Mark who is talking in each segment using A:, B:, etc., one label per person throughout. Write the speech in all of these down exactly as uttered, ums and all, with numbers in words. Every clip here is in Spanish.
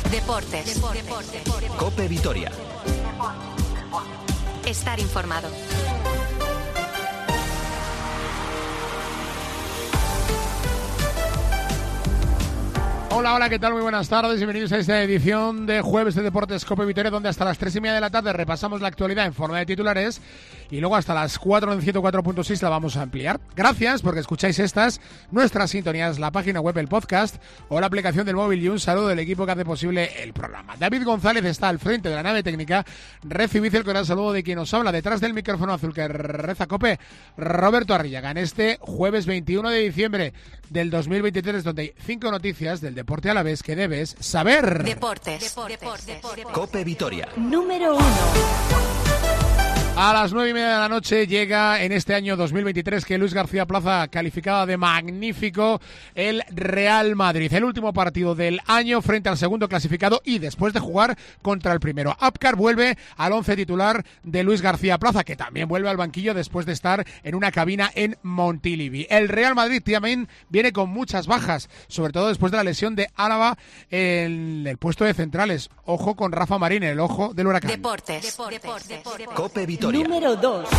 A: Deportes. Deportes.
B: COPE Vitoria.
A: Estar informado.
C: Hola, hola, ¿qué tal? Muy buenas tardes, bienvenidos a esta edición de Jueves de Deportes COPE Vitoria, donde hasta las tres y media de la tarde repasamos la actualidad en forma de titulares y luego hasta las cuatro en ciento cuatro punto seis la vamos a ampliar. Gracias porque escucháis estas, nuestras sintonías, la página web, el podcast o la aplicación del móvil, y un saludo del equipo que hace posible el programa. David González está al frente de la nave técnica. Recibid el cordial saludo de quien os habla detrás del micrófono azul que reza COPE, Roberto Arrillaga, en este jueves veintiuno de diciembre del dos mil veintitrés, donde hay cinco noticias del deporte a la vez que debes saber.
A: Deportes. Deportes. Deportes.
B: COPE Vitoria.
A: Número uno.
C: A las nueve y media de la noche llega en este año dos mil veintitrés que Luis García Plaza calificaba de magnífico el Real Madrid. El último partido del año frente al segundo clasificado y después de jugar contra el primero. Apcar vuelve al once titular de Luis García Plaza, que también vuelve al banquillo después de estar en una cabina en Montilivi. El Real Madrid también viene con muchas bajas, sobre todo después de la lesión de Álava en el puesto de centrales. Ojo con Rafa Marín, el ojo del Huracán.
A: Deportes. Deportes. Deportes.
B: COPE Vitoria.
A: Número dos.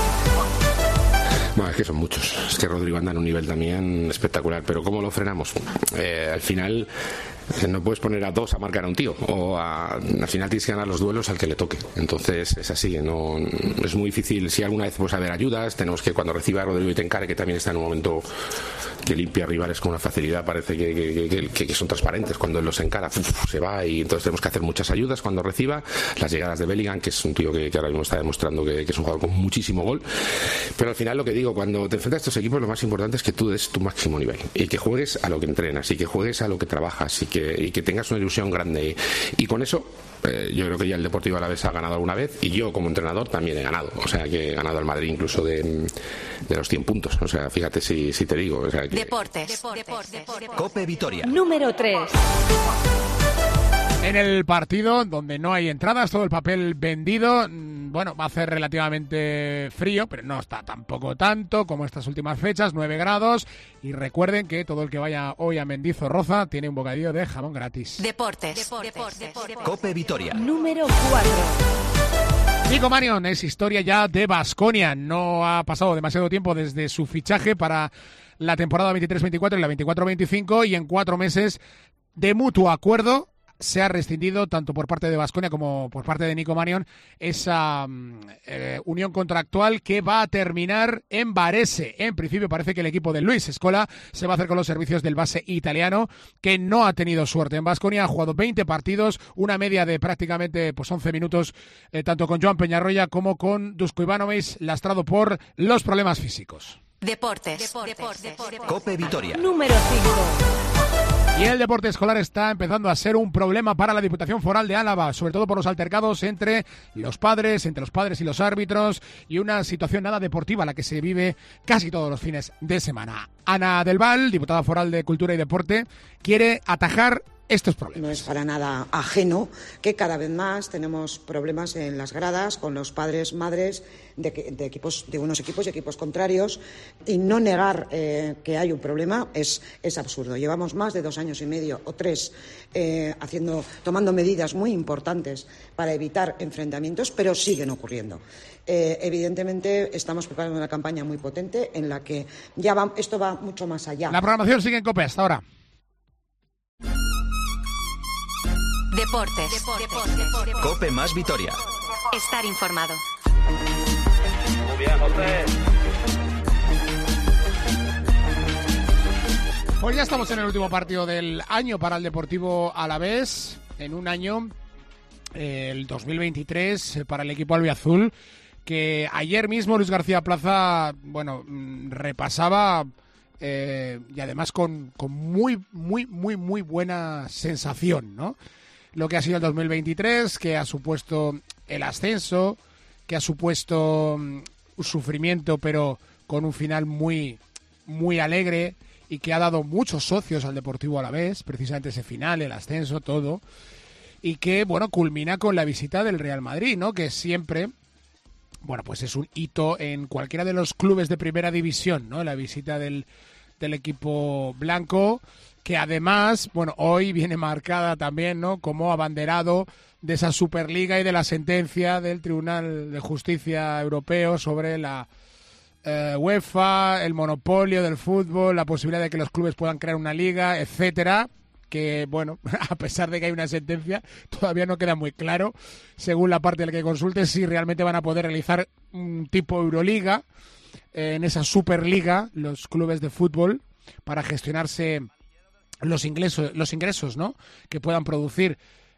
D: Bueno, es que son muchos. Es que Rodrigo anda en un nivel también espectacular. Pero ¿cómo lo frenamos? Eh, al final no puedes poner a dos a marcar a un tío. O a, al final tienes que ganar los duelos al que le toque. Entonces es así. No, es muy difícil. Si alguna vez puede haber ayudas, tenemos que cuando reciba a Rodrigo y te encare, que también está en un momento que limpia rivales con una facilidad, parece que, que, que, que son transparentes. Cuando él los encara, uf, se va, y entonces tenemos que hacer muchas ayudas cuando reciba. Las llegadas de Bellingham, que es un tío que, que ahora mismo está demostrando que, que es un jugador con muchísimo gol. Pero al final lo que digo, cuando te enfrentas a estos equipos, lo más importante es que tú des tu máximo nivel y que juegues a lo que entrenas y que juegues a lo que trabajas y que, y que tengas una ilusión grande. Y, y con eso eh, yo creo que ya el Deportivo Alavés ha ganado alguna vez, y yo como entrenador también he ganado. O sea, que he ganado al Madrid incluso de, de los cien puntos. O sea, fíjate si, si te digo. O sea, que...
A: Deportes. Deportes. Deportes.
B: COPE Vitoria.
A: Número tres.
C: En el partido donde no hay entradas, todo el papel vendido. Bueno, va a hacer relativamente frío, pero no está tampoco tanto como estas últimas fechas, nueve grados. Y recuerden que todo el que vaya hoy a Mendizorroza tiene un bocadillo de jamón gratis.
A: Deportes. Deportes. Deportes.
B: COPE Vitoria.
A: Número cuatro.
C: Nico Marion es historia ya de Baskonia. No ha pasado demasiado tiempo desde su fichaje para la temporada veintitrés veinticuatro y la veinticuatro veinticinco, y en cuatro meses de mutuo acuerdo se ha rescindido tanto por parte de Baskonia como por parte de Nico Marion esa eh, unión contractual que va a terminar en Varese. En principio parece que el equipo de Luis Scola se va a hacer con los servicios del base italiano, que no ha tenido suerte en Baskonia. Ha jugado veinte partidos, una media de prácticamente pues once minutos, eh, tanto con Joan Peñarroya como con Dusko Ivanovic, lastrado por los problemas físicos.
A: Deportes. Deportes. Deportes.
B: COPE Vitoria.
A: Número cinco.
C: Y el deporte escolar está empezando a ser un problema para la Diputación Foral de Álava, sobre todo por los altercados entre los padres, entre los padres y los árbitros, y una situación nada deportiva la que se vive casi todos los fines de semana. Ana del Val, diputada foral de Cultura y Deporte, quiere atajar estos problemas.
E: No es para nada ajeno que cada vez más tenemos problemas en las gradas con los padres, madres de, de equipos, de unos equipos y equipos contrarios, y no negar eh, que hay un problema es, es absurdo. Llevamos más de dos años y medio o tres eh, haciendo, tomando medidas muy importantes para evitar enfrentamientos, pero siguen ocurriendo. Eh, evidentemente estamos preparando una campaña muy potente en la que ya va, esto va mucho más allá.
C: La programación sigue en COPE hasta ahora.
A: Deportes. Deportes. Deportes.
B: COPE más Vitoria.
A: Estar informado.
F: Muy bien, José.
C: Pues ya estamos en el último partido del año para el Deportivo Alavés, en un año, eh, el dos mil veintitrés, eh, para el equipo albiazul, que ayer mismo Luis García Plaza, bueno, repasaba eh, y además con, con muy, muy, muy, muy buena sensación, ¿no? Lo que ha sido el dos mil veintitrés, que ha supuesto el ascenso, que ha supuesto um, un sufrimiento, pero con un final muy, muy alegre, y que ha dado muchos socios al Deportivo Alavés, precisamente ese final, el ascenso, todo, y que, bueno, culmina con la visita del Real Madrid, ¿no? Que siempre, bueno, pues es un hito en cualquiera de los clubes de primera división, ¿no? La visita del, del equipo blanco, que además, bueno, hoy viene marcada también, ¿no?, como abanderado de esa Superliga y de la sentencia del Tribunal de Justicia Europeo sobre la eh, UEFA, el monopolio del fútbol, la posibilidad de que los clubes puedan crear una liga, etcétera, que, bueno, a pesar de que hay una sentencia, todavía no queda muy claro, según la parte del que consulte, si realmente van a poder realizar un tipo Euroliga eh, en esa Superliga, los clubes de fútbol, para gestionarse los ingresos, los ingresos, ¿no?, que puedan producir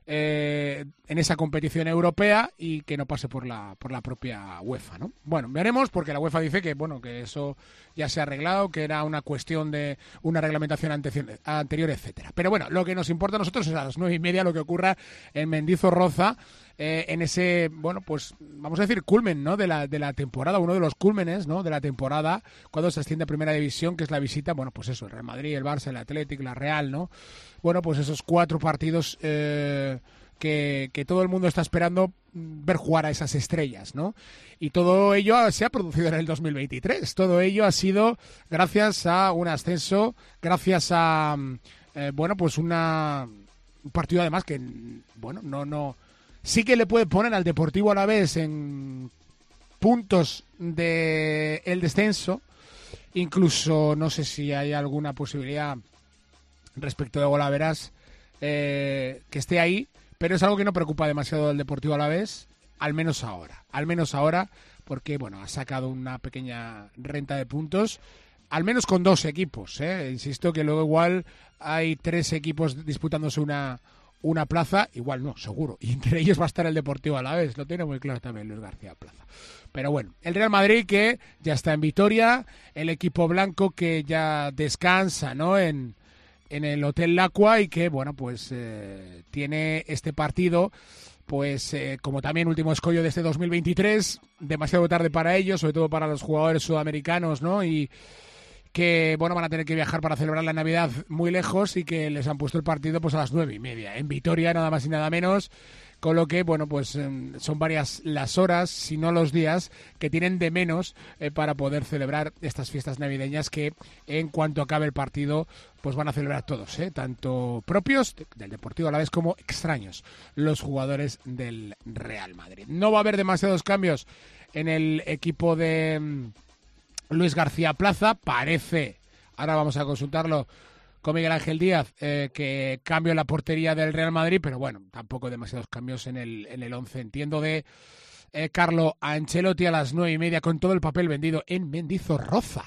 C: eh, en esa competición europea y que no pase por la por la propia UEFA, ¿no? Bueno, veremos, porque la UEFA dice que, bueno, que eso ya se ha arreglado, que era una cuestión de una reglamentación ante, anterior, etcétera. Pero bueno, lo que nos importa a nosotros es a las nueve y media lo que ocurra en Mendizorroza, eh, en ese, bueno, pues vamos a decir culmen, ¿no?, de la de la temporada, uno de los cúlmenes, ¿no?, de la temporada, cuando se asciende a Primera División, que es la visita, bueno, pues eso, el Real Madrid, el Barça, el Athletic, la Real, ¿no? Bueno, pues esos cuatro partidos eh, que, que todo el mundo está esperando ver jugar a esas estrellas, ¿no? Y todo ello se ha producido en el dos mil veintitrés. Todo ello ha sido gracias a un ascenso, gracias a, eh, bueno, pues una un partido además que, bueno, no, no, sí que le puede poner al Deportivo Alavés en puntos de el descenso. Incluso no sé si hay alguna posibilidad respecto de Golaveras eh, que esté ahí, pero es algo que no preocupa demasiado al Deportivo Alavés, al menos ahora, al menos ahora, porque bueno, ha sacado una pequeña renta de puntos, al menos con dos equipos, ¿eh? Insisto que luego igual hay tres equipos disputándose una, una plaza, igual no, seguro, y entre ellos va a estar el Deportivo Alavés, lo tiene muy claro también Luis García Plaza. Pero bueno, el Real Madrid que ya está en Vitoria, el equipo blanco que ya descansa, ¿no?, en en el Hotel Lacua, y que, bueno, pues eh, tiene este partido, pues eh, como también último escollo de este dos mil veintitrés, demasiado tarde para ellos, sobre todo para los jugadores sudamericanos, ¿no?, y que, bueno, van a tener que viajar para celebrar la Navidad muy lejos, y que les han puesto el partido pues a las nueve y media, en Vitoria, nada más y nada menos, con lo que, bueno, pues eh, son varias las horas, si no los días, que tienen de menos eh, para poder celebrar estas fiestas navideñas que, en cuanto acabe el partido, pues van a celebrar todos, ¿eh? Tanto propios del Deportivo Alavés como extraños, los jugadores del Real Madrid. No va a haber demasiados cambios en el equipo de mm, Luis García Plaza, parece, ahora vamos a consultarlo con Miguel Ángel Díaz, eh, que cambio en la portería del Real Madrid, pero bueno, tampoco demasiados cambios en el en el once. Entiendo de eh, Carlo Ancelotti a las nueve y media con todo el papel vendido en Mendizorroza.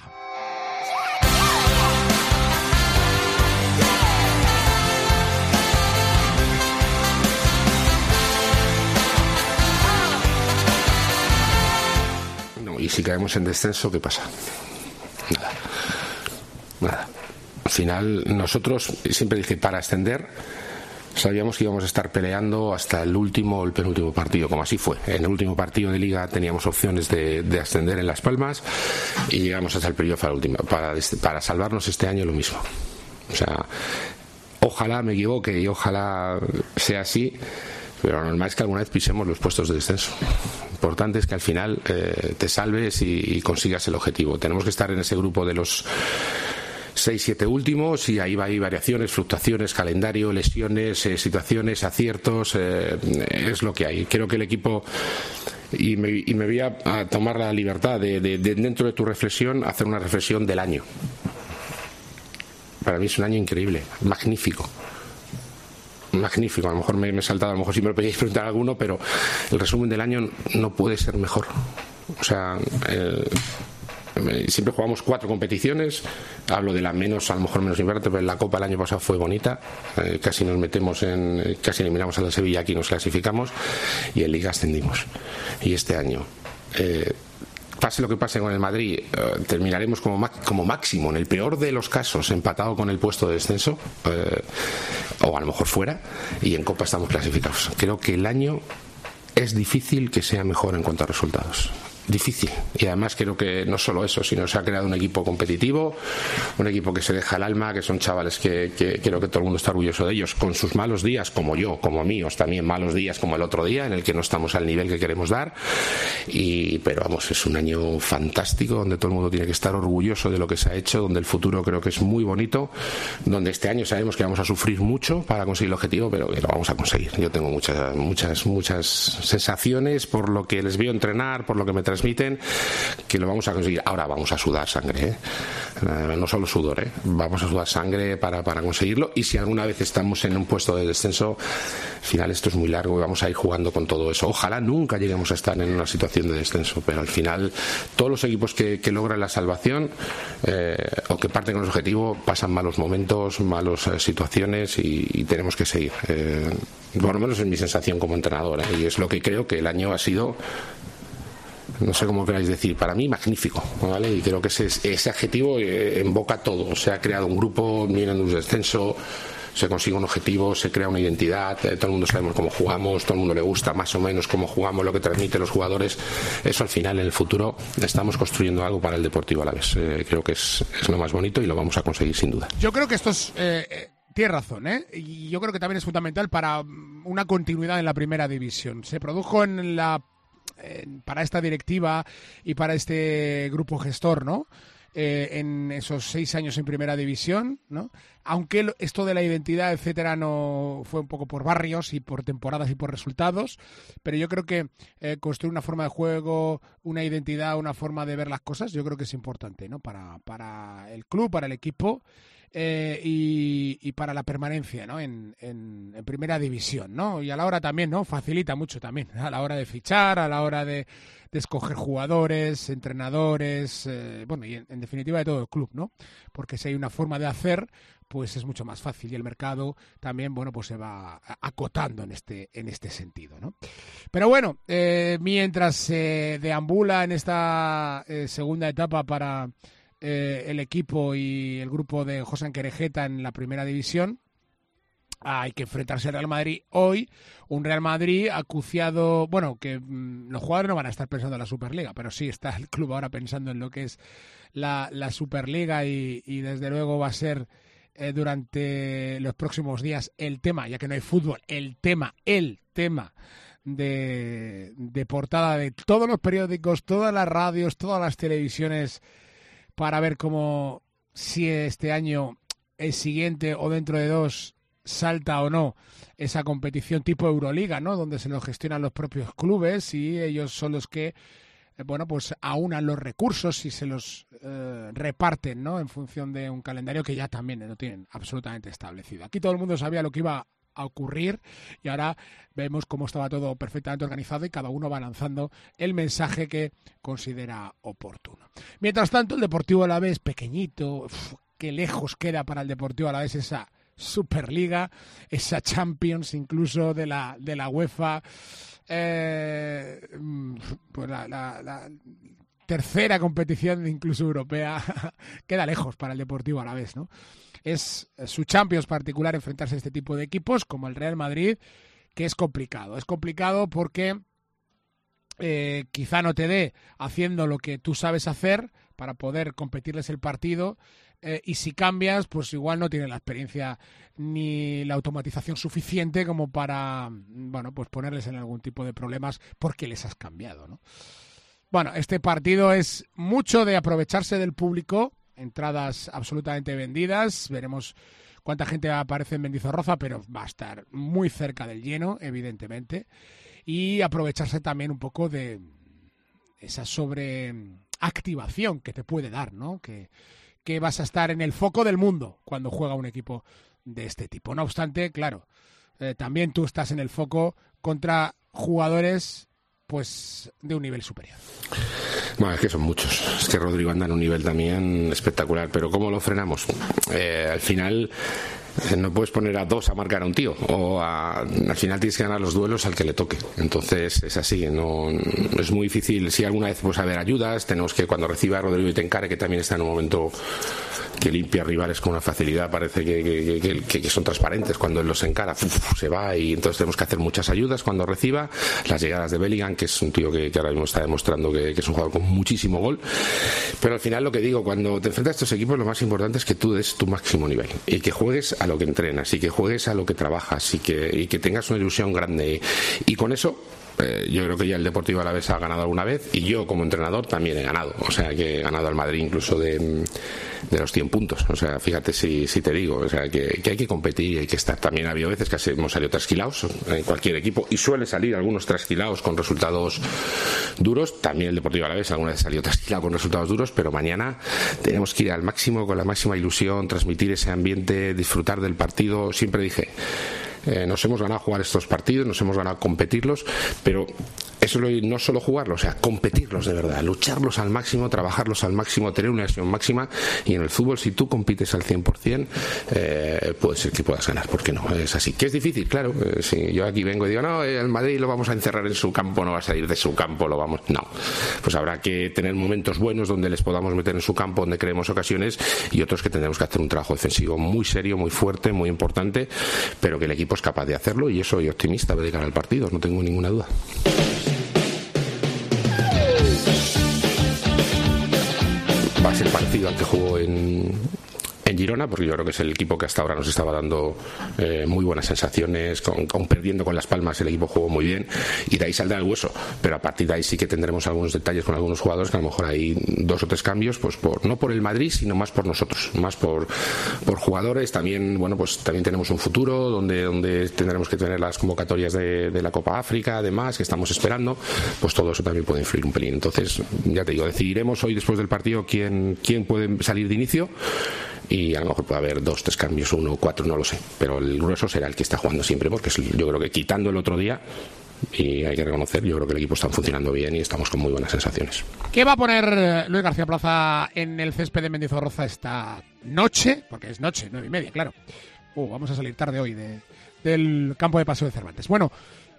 D: No, y si caemos en descenso, ¿qué pasa? Nada. Nada. Al final, nosotros, siempre dije, para ascender, sabíamos que íbamos a estar peleando hasta el último o el penúltimo partido, como así fue. En el último partido de Liga teníamos opciones de, de ascender en Las Palmas y llegamos hasta el playoff a la última. Para, para salvarnos este año lo mismo. O sea, ojalá me equivoque y ojalá sea así, pero lo normal es que alguna vez pisemos los puestos de descenso. Lo importante es que al final eh, te salves y, y consigas el objetivo. Tenemos que estar en ese grupo de los seis, siete últimos, y ahí va, hay variaciones, fluctuaciones, calendario, lesiones, eh, situaciones, aciertos, eh, es lo que hay. Creo que el equipo, y me, y me voy a, a tomar la libertad de, de, de, dentro de tu reflexión, hacer una reflexión del año. Para mí es un año increíble, magnífico. Magnífico, a lo mejor me, me he saltado, a lo mejor si me lo podíais preguntar alguno, pero el resumen del año no puede ser mejor. O sea, eh, siempre jugamos cuatro competiciones, hablo de la menos, a lo mejor menos importante, pero la Copa el año pasado fue bonita, eh, casi nos metemos en, casi eliminamos a la Sevilla, aquí nos clasificamos, y en Liga ascendimos. Y este año, eh, pase lo que pase con el Madrid, eh, terminaremos como, como máximo, en el peor de los casos, empatado con el puesto de descenso, eh, o a lo mejor fuera, y en Copa estamos clasificados. Creo que el año es difícil que sea mejor en cuanto a resultados. difícil. Y además creo que no solo eso, sino se ha creado un equipo competitivo, un equipo que se deja el alma, que son chavales que, que creo que todo el mundo está orgulloso de ellos, con sus malos días, como yo, como míos, también malos días como el otro día, en el que no estamos al nivel que queremos dar. Y, pero vamos, es un año fantástico, donde todo el mundo tiene que estar orgulloso de lo que se ha hecho, donde el futuro creo que es muy bonito, donde este año sabemos que vamos a sufrir mucho para conseguir el objetivo, pero que lo vamos a conseguir. Yo tengo muchas, muchas, muchas sensaciones por lo que les veo entrenar, por lo que me transmiten, que lo vamos a conseguir. Ahora vamos a sudar sangre, ¿eh? Eh, no solo sudor, ¿eh? Vamos a sudar sangre para, para conseguirlo, y si alguna vez estamos en un puesto de descenso, al final esto es muy largo y vamos a ir jugando con todo eso. Ojalá nunca lleguemos a estar en una situación de descenso, pero al final todos los equipos que, que logran la salvación eh, o que parten con el objetivo pasan malos momentos, malas eh, situaciones y, y tenemos que seguir. Eh, por lo menos es mi sensación como entrenador, ¿eh? Y es lo que creo que el año ha sido, no sé cómo queráis decir, para mí magnífico, ¿vale? Y creo que ese, ese adjetivo eh, invoca todo. Se ha creado un grupo, vienen de un descenso, se consigue un objetivo, se crea una identidad, eh, todo el mundo sabemos cómo jugamos, todo el mundo le gusta más o menos cómo jugamos, lo que transmiten los jugadores. Eso al final, en el futuro, estamos construyendo algo para el Deportivo Alavés. Eh, creo que es, es lo más bonito y lo vamos a conseguir sin duda.
C: Yo creo que esto es... Eh, eh... Tienes razón, ¿eh? Y yo creo que también es fundamental para una continuidad en la primera división. Se produjo en la en, para esta directiva y para este grupo gestor, ¿no? Eh, en esos seis años en primera división, ¿no? Aunque lo, esto de la identidad, etcétera, no fue un poco por barrios y por temporadas y por resultados, pero yo creo que eh, construir una forma de juego, una identidad, una forma de ver las cosas, yo creo que es importante, ¿no? Para, para el club, para el equipo. Eh, y, y para la permanencia, ¿no? en, en, en primera división, ¿no? Y a la hora también, ¿no? Facilita mucho también, a la hora de fichar, a la hora de, de escoger jugadores, entrenadores, eh, bueno, y en, en definitiva de todo el club, ¿no? Porque si hay una forma de hacer, pues es mucho más fácil, y el mercado también, bueno, pues se va acotando en este, en este sentido, ¿no? Pero bueno, eh, mientras se eh, deambula en esta eh, segunda etapa para Eh, el equipo y el grupo de José Querejeta en la primera división, hay que enfrentarse al Real Madrid hoy, un Real Madrid acuciado, bueno, que mmm, los jugadores no van a estar pensando en la Superliga, pero sí está el club ahora pensando en lo que es la, la Superliga y, y desde luego va a ser eh, durante los próximos días el tema, ya que no hay fútbol, el tema, el tema de, de portada de todos los periódicos, todas las radios, todas las televisiones, para ver cómo, si este año, el siguiente o dentro de dos, salta o no esa competición tipo Euroliga, ¿no? Donde se lo gestionan los propios clubes y ellos son los que, eh, bueno, pues aunan los recursos y se los eh, reparten, ¿no? En función de un calendario que ya también lo tienen absolutamente establecido. Aquí todo el mundo sabía lo que iba a ocurrir y ahora vemos cómo estaba todo perfectamente organizado y cada uno va lanzando el mensaje que considera oportuno. Mientras tanto, el Deportivo Alavés, pequeñito, uf, qué lejos queda para el Deportivo Alavés esa Superliga, esa Champions incluso de la de la UEFA, eh, pues la, la, la tercera competición incluso europea queda lejos para el Deportivo Alavés, ¿no? Es su Champions particular enfrentarse a este tipo de equipos como el Real Madrid, que es complicado. Es complicado porque eh, quizá no te dé haciendo lo que tú sabes hacer para poder competirles el partido, eh, y si cambias, pues igual no tiene la experiencia ni la automatización suficiente como para, bueno, pues ponerles en algún tipo de problemas porque les has cambiado, ¿no? Bueno, este partido es mucho de aprovecharse del público, entradas absolutamente vendidas, veremos cuánta gente aparece en Mendizorroza, pero va a estar muy cerca del lleno, evidentemente, y aprovecharse también un poco de esa sobreactivación que te puede dar, ¿no? Que, que vas a estar en el foco del mundo cuando juega un equipo de este tipo. No obstante, claro, eh, también tú estás en el foco contra jugadores pues de un nivel superior.
D: Bueno, es que son muchos. Es que Rodrigo anda en un nivel también espectacular, pero ¿cómo lo frenamos? Eh, al final No puedes poner a dos a marcar a un tío, o a, al final tienes que ganar los duelos al que le toque. Entonces es así, no es muy difícil. Si alguna vez pues haber ayudas, tenemos que cuando reciba a Rodrigo y te encare, que también está en un momento que limpia rivales con una facilidad, parece que, que, que, que, que son transparentes cuando él los encara, uf, se va, y entonces tenemos que hacer muchas ayudas cuando reciba. Las llegadas de Bellingham, que es un tío que, que ahora mismo está demostrando que, que es un jugador con muchísimo gol, pero al final lo que digo, cuando te enfrentas a estos equipos, lo más importante es que tú des tu máximo nivel y que juegues a lo que entrenas y que juegues a lo que trabajas y que, y que tengas una ilusión grande, y, y con eso Eh, yo creo que ya el Deportivo Alavés ha ganado alguna vez, y yo como entrenador también he ganado, o sea que he ganado al Madrid incluso de, de los cien puntos, o sea, fíjate si, si te digo, o sea que, que hay que competir y hay que estar. También ha habido veces que hemos salido trasquilados en cualquier equipo, y suele salir algunos trasquilados con resultados duros. También el Deportivo Alavés alguna vez salió trasquilado con resultados duros, pero mañana tenemos que ir al máximo, con la máxima ilusión, transmitir ese ambiente, disfrutar del partido. Siempre dije, Eh, nos hemos ganado jugar estos partidos, nos hemos ganado competirlos, pero eso no solo jugarlos, o sea, competirlos de verdad, lucharlos al máximo, trabajarlos al máximo, tener una acción máxima. Y en el fútbol, si tú compites al cien por ciento, eh, puede ser que puedas ganar, ¿por qué no? Es así. ¿Que es difícil? Claro. Eh, si yo aquí vengo y digo, no, el Madrid lo vamos a encerrar en su campo, no va a salir de su campo, lo vamos... No. Pues habrá que tener momentos buenos donde les podamos meter en su campo, donde creemos ocasiones, y otros que tendremos que hacer un trabajo defensivo muy serio, muy fuerte, muy importante, pero que el equipo es capaz de hacerlo, y yo soy optimista de cara al partido, no tengo ninguna duda. Va a ser parecido al que jugó en, en Girona, porque yo creo que es el equipo que hasta ahora nos estaba dando eh, muy buenas sensaciones, con, con perdiendo con Las Palmas el equipo jugó muy bien, y de ahí saldrá el hueso, pero a partir de ahí sí que tendremos algunos detalles con algunos jugadores, que a lo mejor hay dos o tres cambios, pues por, no por el Madrid, sino más por nosotros, más por, por jugadores. También, bueno, pues también tenemos un futuro donde, donde tendremos que tener las convocatorias de, de la Copa África, además, que estamos esperando, pues todo eso también puede influir un pelín. Entonces, ya te digo, decidiremos hoy después del partido quién, quién puede salir de inicio, y a lo mejor puede haber dos, tres cambios, uno o cuatro, no lo sé, pero el grueso será el que está jugando siempre, porque es, yo creo que quitando el otro día, y hay que reconocer, yo creo que el equipo está funcionando bien y estamos con muy buenas sensaciones.
C: ¿Qué va a poner Luis García Plaza en el césped de Mendizorroza esta noche? Porque es noche, nueve y media, claro. Uh, vamos a salir tarde hoy de, del campo de Paseo de Cervantes. Bueno,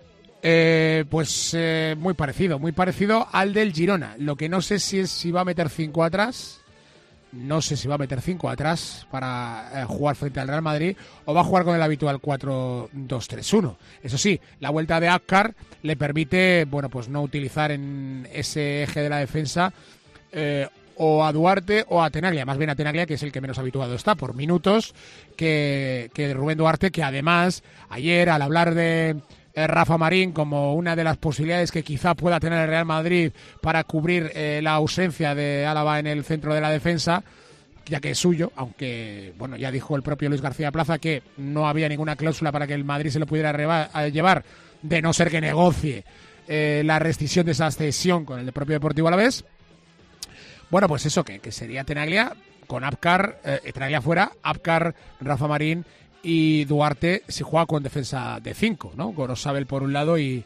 C: eh, pues eh, muy parecido, muy parecido al del Girona. Lo que no sé si es si va a meter cinco atrás. No sé si va a meter cinco atrás para eh, jugar frente al Real Madrid, o va a jugar con el habitual cuatro dos tres uno. Eso sí, la vuelta de Apcar le permite, bueno, pues no utilizar en ese eje de la defensa eh, o a Duarte o a Tenaglia, más bien a Tenaglia, que es el que menos habituado está por minutos, que, que Rubén Duarte, que además ayer, al hablar de Rafa Marín como una de las posibilidades que quizá pueda tener el Real Madrid para cubrir eh, la ausencia de Álava en el centro de la defensa, ya que es suyo, aunque bueno, ya dijo el propio Luis García Plaza que no había ninguna cláusula para que el Madrid se lo pudiera reba- llevar, de no ser que negocie eh, la rescisión de esa cesión con el propio Deportivo Alavés. Bueno, pues eso, que, que sería Tenaglia con Apcar, eh, Tenaglia fuera, Apcar, Rafa Marín y Duarte si juega con defensa de cinco, ¿no? Gorosabel por un lado y,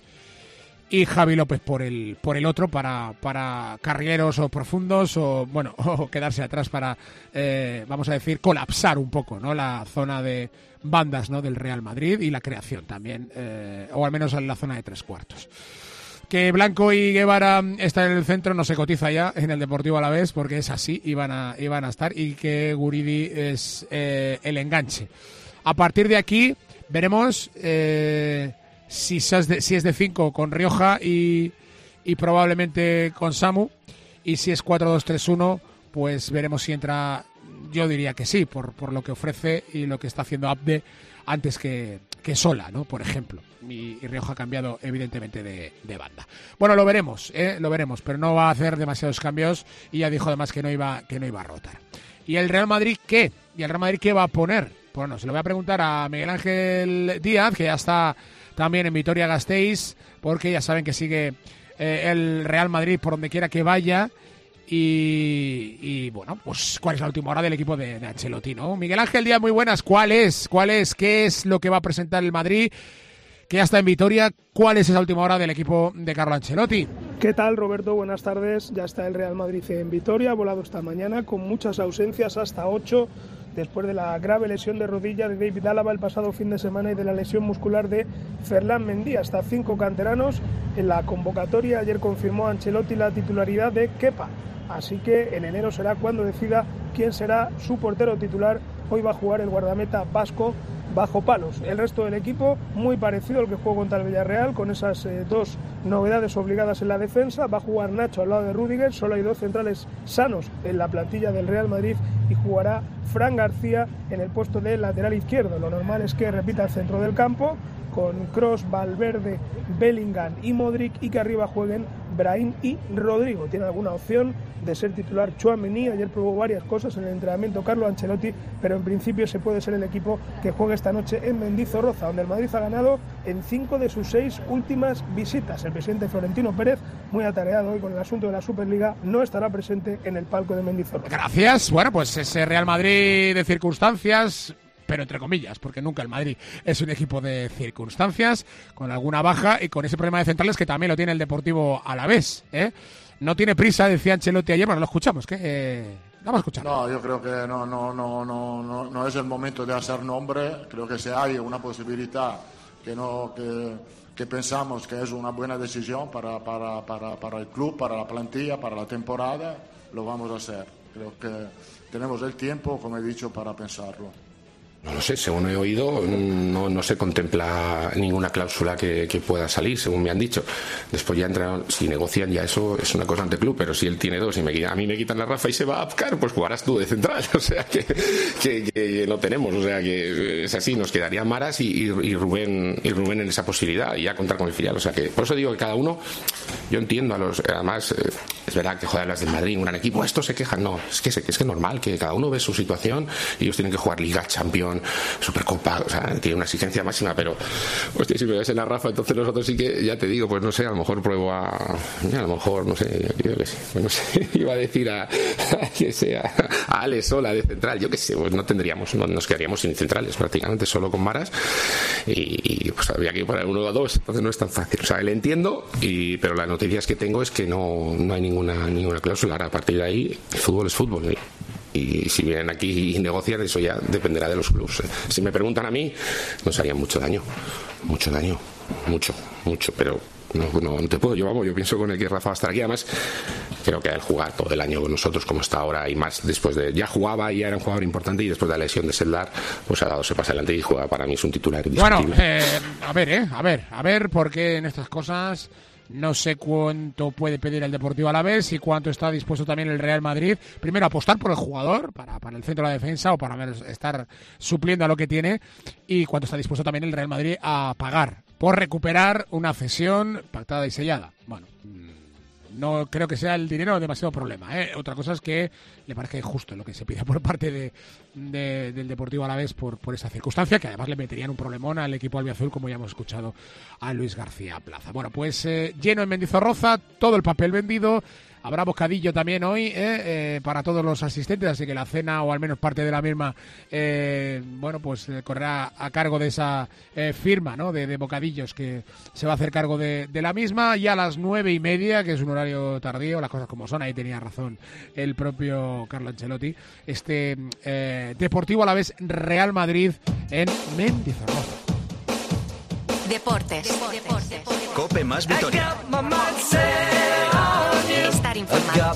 C: y Javi López por el por el otro, para, para carrilleros o profundos, o bueno, o quedarse atrás para, eh, vamos a decir, colapsar un poco, ¿no? La zona de bandas, ¿no? Del Real Madrid, y la creación también, eh, o al menos en la zona de tres cuartos. Que Blanco y Guevara están en el centro no se cotiza ya en el Deportivo Alavés, porque es así, iban a, iban a estar, y que Guridi es eh, el enganche. A partir de aquí veremos eh, si, es de, si es de cinco con Rioja y, y probablemente con Samu, y si es cuatro dos tres uno, pues veremos si entra. Yo diría que sí, por, por lo que ofrece y lo que está haciendo Abde antes que, que Sola, ¿no? Por ejemplo. Y, y Rioja ha cambiado evidentemente de, de banda. Bueno, lo veremos, ¿eh? lo veremos, pero no va a hacer demasiados cambios, y ya dijo además que no iba, que no iba a rotar. ¿Y el Real Madrid qué? ¿Y el Real Madrid qué va a poner? Bueno, se lo voy a preguntar a Miguel Ángel Díaz, que ya está también en Vitoria-Gasteiz, porque ya saben que sigue eh, el Real Madrid por donde quiera que vaya. Y, y bueno, pues ¿cuál es la última hora del equipo de, de Ancelotti, ¿no? Miguel Ángel Díaz, muy buenas. ¿Cuál es? ¿Cuál es? ¿Qué es lo que va a presentar el Madrid, que ya está en Vitoria? ¿Cuál es esa última hora del equipo de Carlo Ancelotti?
G: ¿Qué tal, Roberto? Buenas tardes. Ya está el Real Madrid en Vitoria, ha volado esta mañana con muchas ausencias, hasta ocho. después de la grave lesión de rodilla de David Álava el pasado fin de semana y de la lesión muscular de Ferland Mendy. Hasta cinco canteranos en la convocatoria. Ayer confirmó Ancelotti la titularidad de Kepa, así que en enero será cuando decida quién será su portero titular. Hoy va a jugar el guardameta vasco bajo palos. El resto del equipo muy parecido al que jugó contra el Villarreal, con esas eh, dos novedades obligadas en la defensa. Va a jugar Nacho al lado de Rüdiger, solo hay dos centrales sanos en la plantilla del Real Madrid, y jugará Fran García en el puesto de lateral izquierdo. Lo normal es que repita el centro del campo, con Kroos, Valverde, Bellingham y Modric, y que arriba jueguen Brahim y Rodrigo. Tiene alguna opción de ser titular Tchouaméni. Ayer probó varias cosas en el entrenamiento Carlo Ancelotti, pero en principio se puede ser el equipo que juegue esta noche en Mendizorroza, donde el Madrid ha ganado en cinco de sus seis últimas visitas. El presidente Florentino Pérez, muy atareado hoy con el asunto de la Superliga, no estará presente en el palco de Mendizorroza.
C: Gracias. Bueno, pues ese Real Madrid de circunstancias, pero entre comillas, porque nunca el Madrid es un equipo de circunstancias, con alguna baja y con ese problema de centrales que también lo tiene el Deportivo Alavés, ¿eh? No tiene prisa, decía Ancelotti ayer. Bueno, lo escuchamos, ¿qué? Eh, vamos a escuchar.
H: No, yo creo que no, no, no, no, no, no es el momento de hacer nombre. Creo que si hay una posibilidad que no que, que pensamos que es una buena decisión para, para, para, para el club, para la plantilla, para la temporada, lo vamos a hacer. Creo que tenemos el tiempo, como he dicho, para pensarlo.
D: No lo sé, según he oído, no, no se contempla ninguna cláusula que, que pueda salir, según me han dicho. Después ya entran, si negocian, ya eso es una cosa ante club, pero si él tiene dos y me, a mí me quitan la Rafa y se va a Apcar, pues jugarás tú de central. O sea que, que, que lo tenemos, o sea que es así, nos quedaría Maras y, y, y Rubén y Rubén en esa posibilidad, y ya contar con el filial. O sea que por eso digo que cada uno, yo entiendo a los, además eh, es verdad que joder, las del Madrid, un gran equipo, estos se quejan, no, es que es que es normal que cada uno ve su situación, y ellos tienen que jugar Liga, Champions, Supercopa, o sea, tiene una exigencia máxima, pero hostia, si me ves en la Rafa, entonces nosotros sí que, ya te digo, pues no sé, a lo mejor pruebo a, a lo mejor, no sé, yo qué sé, pues no sé, iba a decir a, a que sea, a Ale Sola de central, yo qué sé, pues no tendríamos, no, nos quedaríamos sin centrales prácticamente, solo con Maras, y, y pues habría que ir para uno o dos, entonces no es tan fácil, o sea, le entiendo, y, pero las noticias que tengo es que no, no hay ninguna, ninguna cláusula. Ahora, a partir de ahí, el fútbol es fútbol, ¿eh? Y si vienen aquí y negocian, eso ya dependerá de los clubes. Si me preguntan a mí, nos harían mucho daño, mucho daño, mucho, mucho, pero no, no, no te puedo, yo vamos, yo pienso con el que Rafa va a estar aquí. Además, creo que él jugar todo el año con nosotros como está ahora, y más después de, ya jugaba y ya era un jugador importante, y después de la lesión de Seldar, pues ha dado ese paso adelante y juega, para mí es un titular indiscutible.
C: Bueno, eh, a ver, eh, a ver, a ver, porque en estas cosas no sé cuánto puede pedir el Deportivo Alavés y cuánto está dispuesto también el Real Madrid. Primero, apostar por el jugador para, para el centro de la defensa, o para ver, estar supliendo a lo que tiene, y cuánto está dispuesto también el Real Madrid a pagar por recuperar una cesión pactada y sellada. Bueno, no creo que sea el dinero demasiado problema, ¿eh? Otra cosa es que le parece justo lo que se pide por parte de, de, del Deportivo Alavés por, por esa circunstancia, que además le meterían un problemón al equipo albiazul, como ya hemos escuchado a Luis García Plaza. Bueno, pues eh, lleno en Mendizorroza, todo el papel vendido. Habrá bocadillo también hoy eh, eh, para todos los asistentes, así que la cena, o al menos parte de la misma, eh, bueno, pues eh, correrá a cargo de esa eh, firma, ¿no?, de, de bocadillos, que se va a hacer cargo de, de la misma. Y a las nueve y media, que es un horario tardío, las cosas como son, ahí tenía razón el propio Carlo Ancelotti, este eh, Deportivo Alavés Real Madrid en Mendizorroza.
A: Deportes. Deportes.
B: Cope más Vitoria.
A: Estar informado.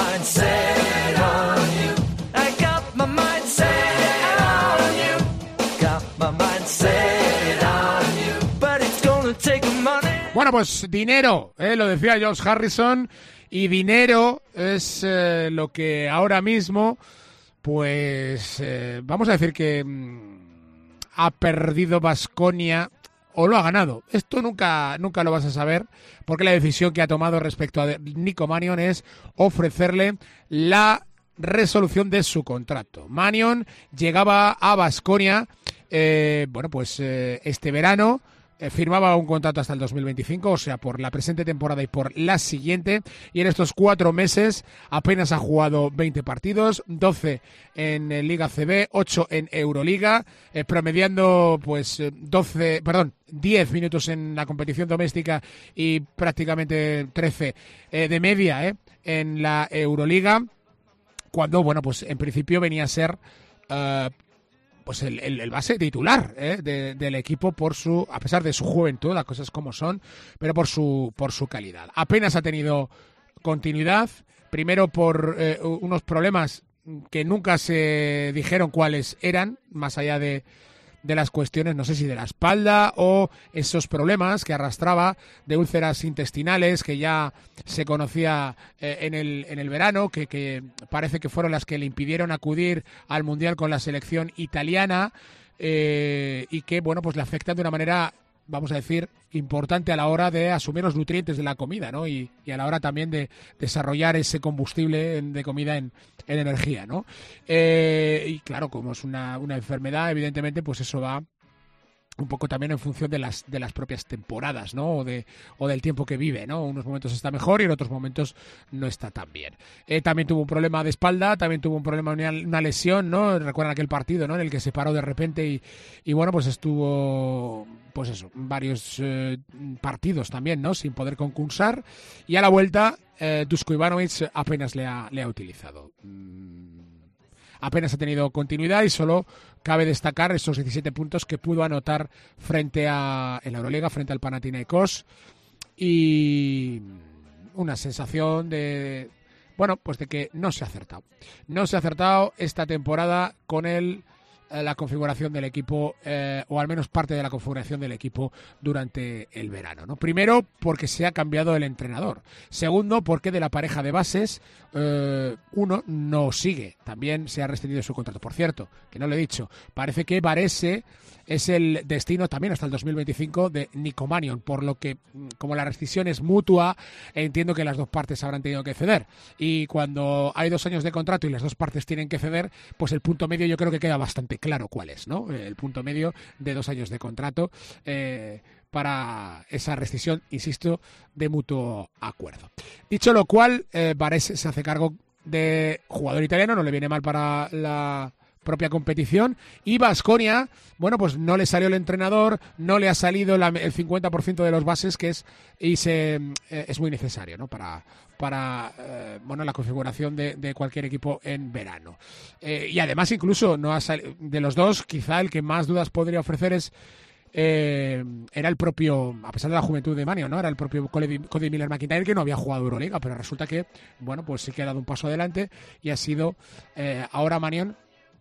C: Bueno, pues dinero, ¿eh? Lo decía George Harrison, y dinero es eh, lo que ahora mismo, pues eh, vamos a decir que mmm, ha perdido Baskonia, o lo ha ganado. Esto nunca, nunca lo vas a saber, porque la decisión que ha tomado respecto a Nico Mannion es ofrecerle la resolución de su contrato. Mannion llegaba a Baskonia, eh, bueno, pues eh, este verano, eh, firmaba un contrato hasta el dos mil veinticinco, o sea, por la presente temporada y por la siguiente, y en estos cuatro meses apenas ha jugado veinte partidos, doce en Liga C B, ocho en Euroliga, eh, promediando pues doce, perdón, diez minutos en la competición doméstica y prácticamente trece eh, de media eh, en la Euroliga, cuando, bueno, pues en principio venía a ser uh, pues el, el, el base titular ¿eh? de, del equipo por su, a pesar de su juventud, las cosas como son, pero por su por su calidad. Apenas ha tenido continuidad, primero por eh, unos problemas que nunca se dijeron cuáles eran, más allá de de las cuestiones, no sé si de la espalda o esos problemas que arrastraba de úlceras intestinales que ya se conocía eh, en el en el verano, que, que parece que fueron las que le impidieron acudir al Mundial con la selección italiana eh, y que, bueno, pues le afectan de una manera, vamos a decir, importante a la hora de asumir los nutrientes de la comida, ¿no? Y, y a la hora también de desarrollar ese combustible de comida en, en energía, ¿no? Eh, y claro, como es una, una enfermedad, evidentemente, pues eso va un poco también en función de las de las propias temporadas, ¿no? O de o del tiempo que vive, ¿no? Unos momentos está mejor y en otros momentos no está tan bien. Eh, también tuvo un problema de espalda, también tuvo un problema, una, una lesión, ¿no? Recuerdan aquel partido, ¿no? En el que se paró de repente y, y bueno, pues estuvo, pues eso, varios eh, partidos también, ¿no? Sin poder concursar. Y a la vuelta, eh, Duško Ivanović apenas le ha, le ha utilizado. Mm. Apenas ha tenido continuidad y solo cabe destacar esos diecisiete puntos que pudo anotar frente a en la Euroliga, frente al Panathinaikos, y una sensación de, bueno, pues de que no se ha acertado. No se ha acertado esta temporada con el la configuración del equipo, eh, o al menos parte de la configuración del equipo durante el verano, ¿no? Primero, porque se ha cambiado el entrenador. Segundo, porque de la pareja de bases, eh, uno no sigue. También se ha rescindido su contrato. Por cierto, que no lo he dicho, parece que Varese es el destino también hasta el dos mil veinticinco de Nico Mannion, por lo que, como la rescisión es mutua, entiendo que las dos partes habrán tenido que ceder. Y cuando hay dos años de contrato y las dos partes tienen que ceder, pues el punto medio yo creo que queda bastante claro cuál es, ¿no? El punto medio de dos años de contrato eh, para esa rescisión, insisto, de mutuo acuerdo. Dicho lo cual, eh, Varese se hace cargo de jugador italiano, no le viene mal para la propia competición, y Baskonia, bueno, pues no le salió el entrenador, no le ha salido la, el cincuenta por ciento de los bases que es y se eh, es muy necesario, ¿no? Para para eh, bueno, la configuración de, de cualquier equipo en verano. Eh, y además incluso no ha salido, de los dos, quizá el que más dudas podría ofrecer es eh, era el propio, a pesar de la juventud de Mannion, ¿no? Era el propio Cody, Cody Miller-McIntyre, que no había jugado Euroliga, pero resulta que, bueno, pues sí que ha dado un paso adelante y ha sido eh, ahora Mannion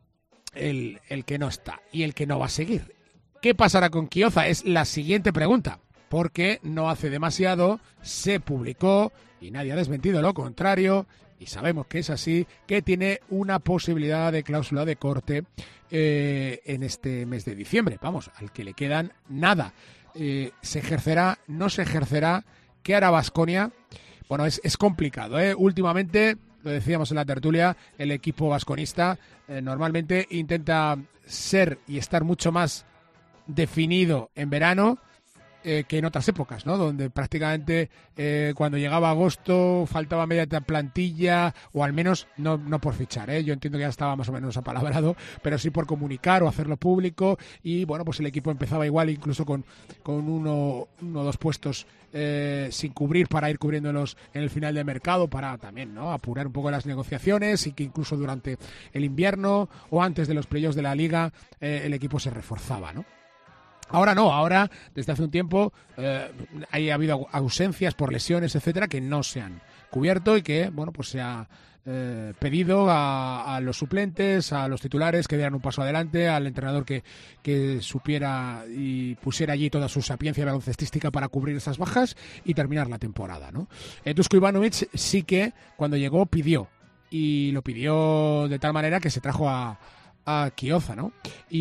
C: El, el que no está y el que no va a seguir. ¿Qué pasará con Chiozza? Es la siguiente pregunta, porque no hace demasiado se publicó, y nadie ha desmentido lo contrario, y sabemos que es así, que tiene una posibilidad de cláusula de corte eh, en este mes de diciembre. Vamos, al que le quedan nada. Eh, ¿Se ejercerá? ¿No se ejercerá? ¿Qué hará Baskonia? Bueno, es, es complicado, ¿eh? Últimamente, lo decíamos en la tertulia, el equipo vasconista eh, normalmente intenta ser y estar mucho más definido en verano eh, que en otras épocas, ¿no? Donde prácticamente eh, cuando llegaba agosto faltaba media plantilla, o al menos no, no por fichar, ¿eh? Yo entiendo que ya estaba más o menos apalabrado, pero sí por comunicar o hacerlo público, y bueno, pues el equipo empezaba igual, incluso con, con uno o dos puestos Eh, sin cubrir, para ir cubriéndolos en el final de mercado, para también, ¿no?, apurar un poco las negociaciones, y que incluso durante el invierno o antes de los playoffs de la liga eh, el equipo se reforzaba, ¿no? Ahora no, ahora desde hace un tiempo eh, hay, ha habido ausencias por lesiones, etcétera, que no se han cubierto, y que, bueno, pues se ha Eh, pedido a, a los suplentes, a los titulares, que dieran un paso adelante, al entrenador que, que supiera y pusiera allí toda su sapiencia baloncestística para cubrir esas bajas y terminar la temporada, ¿no? Eh, Duško Ivanović sí que cuando llegó pidió, y lo pidió de tal manera que se trajo a, a Chiozza, ¿no?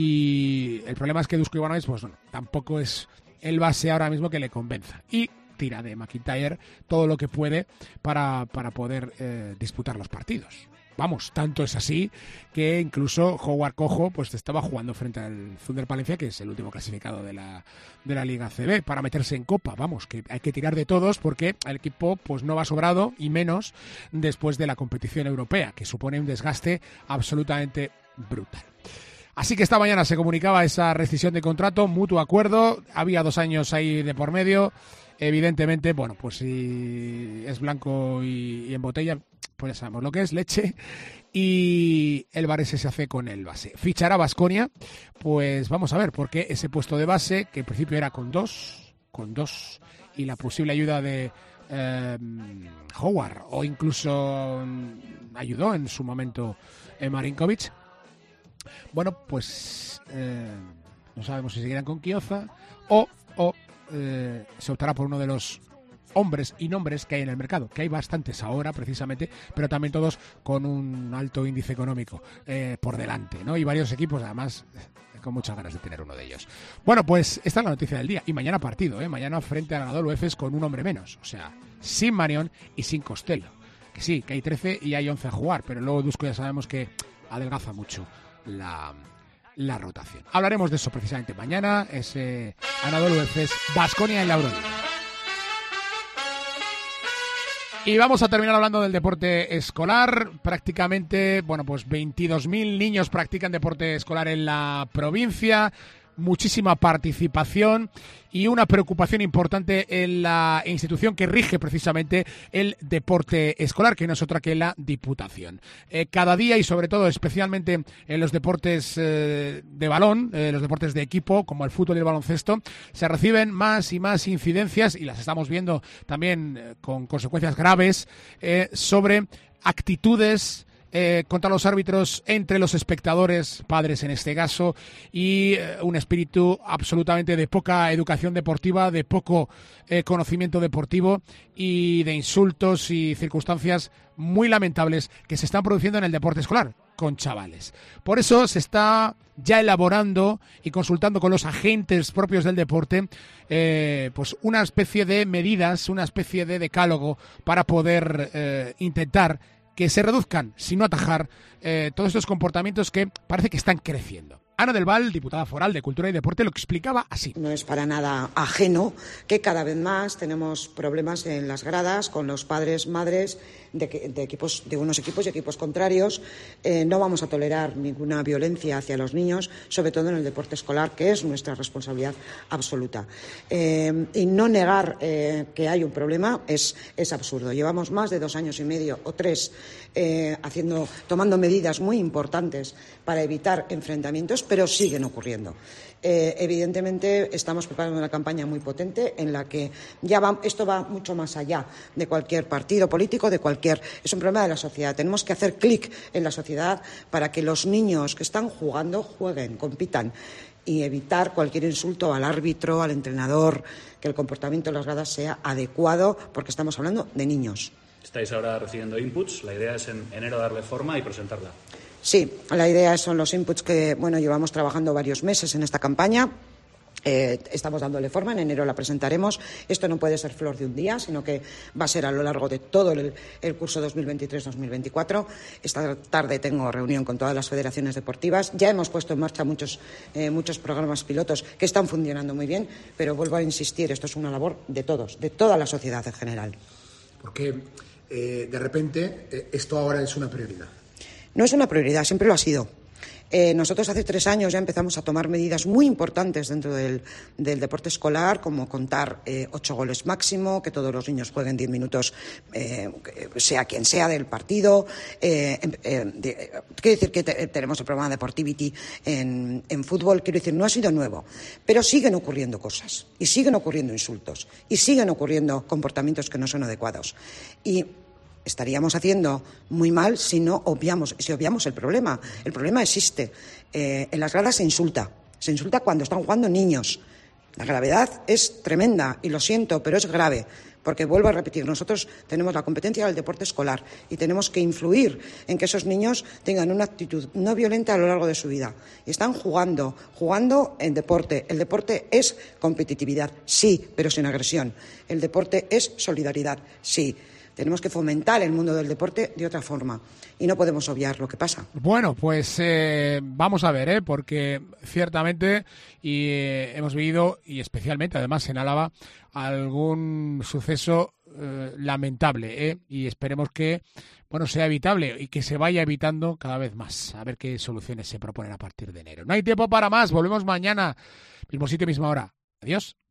C: Y el problema es que Duško Ivanović, pues bueno, tampoco es el base ahora mismo que le convenza, y tira de McIntyre todo lo que puede para, para poder eh, disputar los partidos. Vamos, tanto es así que incluso Howard Cojo pues estaba jugando frente al Thunder Palencia, que es el último clasificado de la, de la Liga C B, para meterse en Copa. Vamos, que hay que tirar de todos, porque el equipo pues no va sobrado, y menos después de la competición europea, que supone un desgaste absolutamente brutal. Así que esta mañana se comunicaba esa rescisión de contrato, mutuo acuerdo, había dos años ahí de por medio. Evidentemente, bueno, pues si es blanco y, y en botella, pues ya sabemos lo que es, leche. y el Varese se hace con el base. Fichará Baskonia, pues vamos a ver, porque ese puesto de base, que en principio era con dos, con dos, y la posible ayuda de eh, Howard, o incluso ayudó en su momento eh, Marinkovic, bueno, pues eh, no sabemos si seguirán con Chiozza o, o eh, se optará por uno de los hombres y nombres que hay en el mercado, que hay bastantes ahora precisamente, pero también todos con un alto índice económico eh, por delante, ¿no? Y varios equipos además con muchas ganas de tener uno de ellos. Bueno, pues esta es la noticia del día, y mañana partido, ¿eh? Mañana frente al Anadolu Efes con un hombre menos, o sea, sin Marion y sin Costello, que sí, que hay trece y hay once a jugar, pero luego Dusko ya sabemos que adelgaza mucho la, la rotación. Hablaremos de eso precisamente mañana, ese Anadolu Efes Baskonia en la Euroliga. Y vamos a terminar hablando del deporte escolar. Prácticamente, bueno, pues veintidós mil niños practican deporte escolar en la provincia. Muchísima participación y una preocupación importante en la institución que rige precisamente el deporte escolar, que no es otra que la Diputación. Eh, cada día, y sobre todo especialmente en los deportes eh, de balón, eh, los deportes de equipo como el fútbol y el baloncesto, se reciben más y más incidencias, y las estamos viendo también eh, con consecuencias graves, eh, sobre actitudes Eh, contra los árbitros entre los espectadores, padres en este caso, y eh, un espíritu absolutamente de poca educación deportiva, de poco eh, conocimiento deportivo y de insultos y circunstancias muy lamentables que se están produciendo en el deporte escolar con chavales. Por eso se está ya elaborando y consultando con los agentes propios del deporte eh, pues una especie de medidas, una especie de decálogo para poder eh, intentar que se reduzcan, si no atajar, eh, todos estos comportamientos que parece que están creciendo. Ana del Val, diputada foral de Cultura y Deporte, lo explicaba así.
E: No es para nada ajeno que cada vez más tenemos problemas en las gradas con los padres, madres de, de, equipos, de unos equipos y equipos contrarios. Eh, no vamos a tolerar ninguna violencia hacia los niños, sobre todo en el deporte escolar, que es nuestra responsabilidad absoluta. Eh, y no negar eh, que hay un problema es, es absurdo. Llevamos más de dos años y medio o tres eh, haciendo, tomando medidas muy importantes para evitar enfrentamientos, pero siguen ocurriendo. Eh, evidentemente estamos preparando una campaña muy potente en la que ya va, esto va mucho más allá de cualquier partido político, de cualquier, es un problema de la sociedad. Tenemos que hacer clic en la sociedad para que los niños que están jugando jueguen, compitan, y evitar cualquier insulto al árbitro, al entrenador, que el comportamiento de las gradas sea adecuado, porque estamos hablando de niños.
I: Estáis ahora recibiendo inputs, la idea es en enero darle forma y presentarla.
E: Sí, la idea son los inputs que, bueno, llevamos trabajando varios meses en esta campaña. Eh, estamos dándole forma, en enero la presentaremos. Esto no puede ser flor de un día, sino que va a ser a lo largo de todo el, el curso dos mil veintitrés dos mil veinticuatro. Esta tarde tengo reunión con todas las federaciones deportivas. Ya hemos puesto en marcha muchos, eh, muchos programas pilotos que están funcionando muy bien, pero vuelvo a insistir, esto es una labor de todos, de toda la sociedad en general.
J: Porque eh, de repente eh, esto ahora es una prioridad.
E: No es una prioridad, siempre lo ha sido. Eh, nosotros hace tres años ya empezamos a tomar medidas muy importantes dentro del, del deporte escolar, como contar eh, ocho goles máximo, que todos los niños jueguen diez minutos, eh, sea quien sea del partido. Eh, eh, de, quiero decir que te, tenemos el programa Deportivity en, en fútbol, quiero decir, no ha sido nuevo, pero siguen ocurriendo cosas, y siguen ocurriendo insultos, y siguen ocurriendo comportamientos que no son adecuados. Y estaríamos haciendo muy mal si no obviamos, si obviamos el problema. El problema existe. Eh, en las gradas se insulta. Se insulta cuando están jugando niños. La gravedad es tremenda, y lo siento, pero es grave. Porque, vuelvo a repetir, nosotros tenemos la competencia del deporte escolar y tenemos que influir en que esos niños tengan una actitud no violenta a lo largo de su vida. Y están jugando, jugando en deporte. El deporte es competitividad, sí, pero sin agresión. El deporte es solidaridad, sí. Tenemos que fomentar el mundo del deporte de otra forma y no podemos obviar lo que pasa.
C: Bueno, pues eh, vamos a ver, ¿eh? Porque ciertamente y, eh, hemos vivido, y especialmente además en Álava, algún suceso eh, lamentable, ¿eh? Y esperemos que bueno sea evitable y que se vaya evitando cada vez más. A ver qué soluciones se proponen a partir de enero. No hay tiempo para más, volvemos mañana, mismo sitio, misma hora. Adiós.